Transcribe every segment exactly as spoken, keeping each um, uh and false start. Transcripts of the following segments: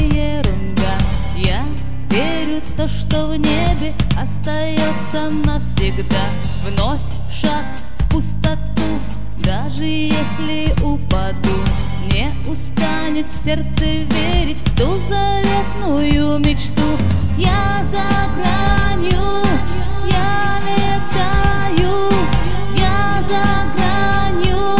ерунда. Я верю в то, что в небе остается навсегда. Вновь шаг в пустоту, даже если упаду, не устанет сердце верить в ту заветную мечту. Я за гранью, я летаю, я за гранью,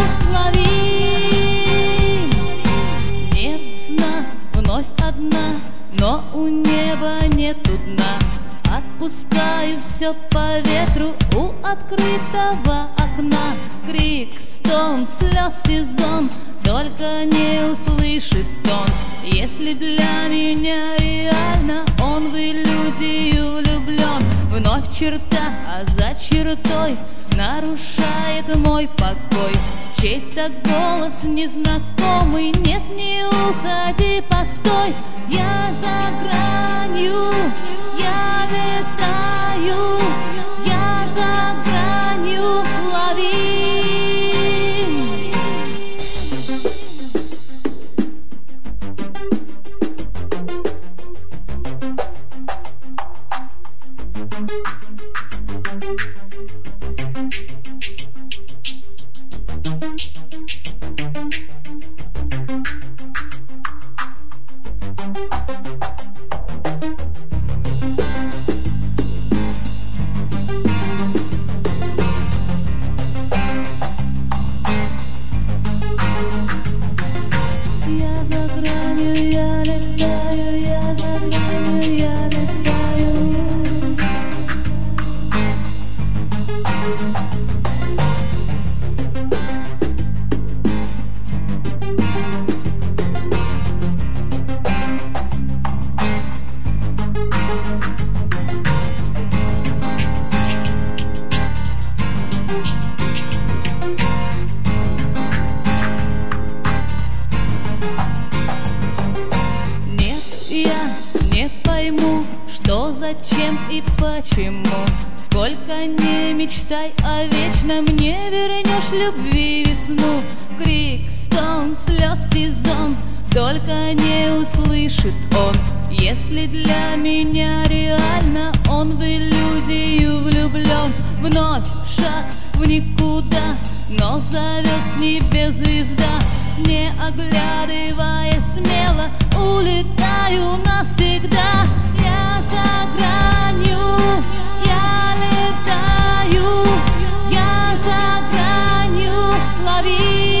лови. Нет сна, вновь одна, но у неба нету дна. Отпускаю все по ветру у открытого окна. Крик, стон, слез сезон, только не услышит он. Если для меня реально он в иллюзию влюблен. Вновь черта, а за чертой нарушает мой покой. Чей-то голос незнакомый, нет, не уходи, постой. Я за гранью, я летаю, я за гранью, лови. Зачем и почему? Сколько не мечтай о вечном, не вернешь любви весну. Крик, стон, слез сезон, только не услышит он. Если для меня реально он в иллюзию влюблен. Вновь шаг в никуда, но зовет с небес звезда. Не оглядывая смело, улетаю навсегда. Я за гранью, я летаю, я за гранью, лови.